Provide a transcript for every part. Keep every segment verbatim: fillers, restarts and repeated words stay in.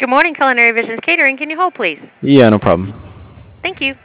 Good morning, Culinary Visions Catering. Can you hold, please? Yeah, no problem. Thank you.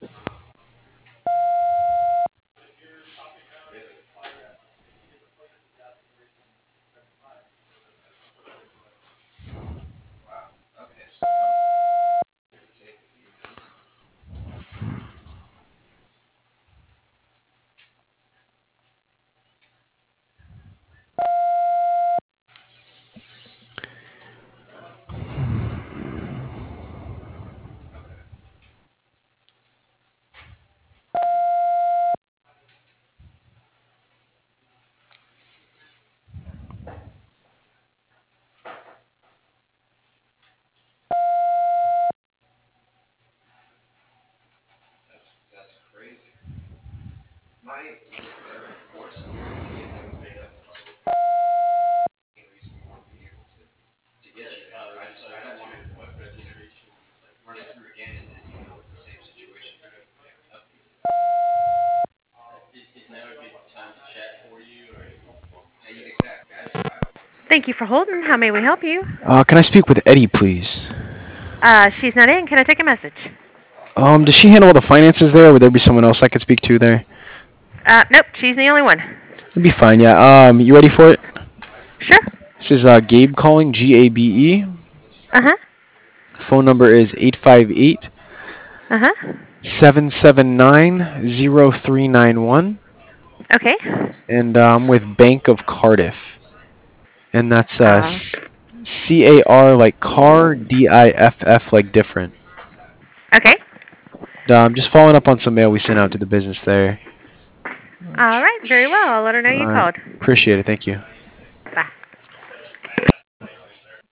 Thank you for holding. How may we help you? Uh, can I speak with Eddie, please? Uh, she's not in. Can I take a message? Um, does she handle all the finances there? Would there be someone else I could speak to there? Uh, nope, she's the only one. It'd be fine, yeah. Um, you ready for it? Sure. This is uh, Gabe calling, G A B E. Uh huh. Phone number is eight five eight, Uh huh. seven seven nine, zero three nine one. Okay. And uh, I'm with Bank of Cardiff. And that's uh, Uh, S- C A R like car, D I F F like different. okay. And, uh, I'm just following up on some mail we sent out to the business there. All right. Very well. I'll let her know All you right. called. Appreciate it. Thank you.